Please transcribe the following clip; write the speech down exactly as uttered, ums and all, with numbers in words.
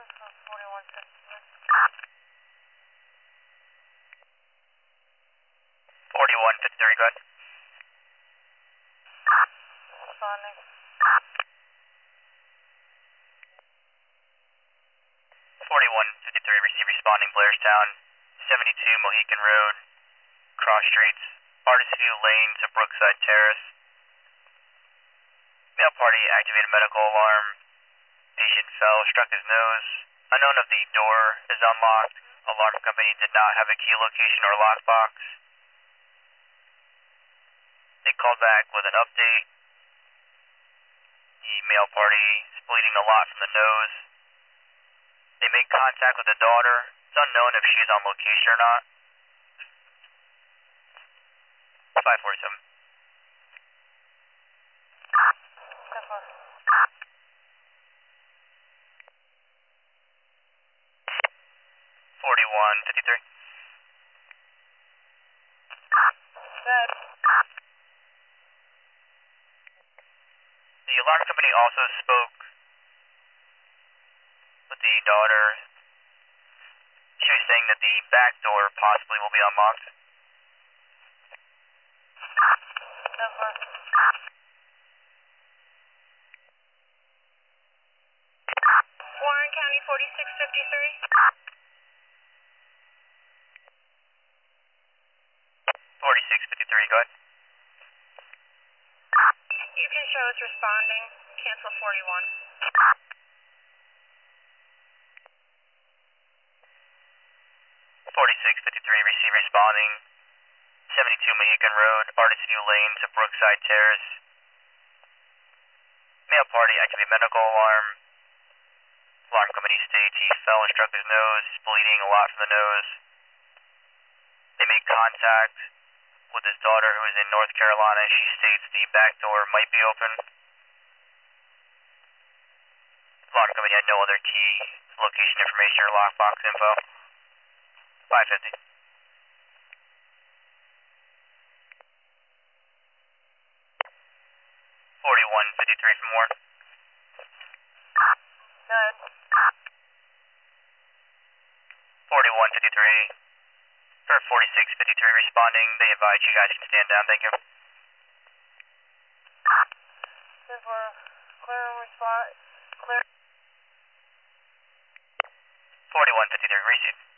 forty-one fifty-three. forty-one fifty-three, go ahead. Responding. forty-one fifty-three, receive responding, Blairstown, seventy-two Mohican Road, cross streets, Artist View Lane to Brookside Terrace. Male party activated medical alarm. Patient fell, struck his nose. Unknown if the door is unlocked. Alarm company did not have a key location or lockbox. They called back with an update. The male party is bleeding a lot from the nose. They made contact with the daughter. It's unknown if she's on location or not. five forty-seven. forty-one fifty-three. Good. The alarm company also spoke with the daughter. She was saying that the back door possibly will be unlocked. Warren County forty-six fifty-three. forty-six fifty-three, go ahead. You can show us responding. Cancel forty-one. forty-six fifty-three, receive responding. seventy-two Mohican Road, Artist View Lane to Brookside Terrace. Male party activate medical alarm. Alarm company states he fell and struck his nose. He's bleeding a lot from the nose. They made contact with his daughter who is in North Carolina. She states the back door might be open. Alarm company had no other key, location information, or lockbox info. five fifty. forty-one fifty-three from Warren. Good. forty-one fifty-three. For forty-six fifty-three responding, they advise you guys can stand down. Thank you. Good for clear response. Clear. forty-one fifty-three, receive.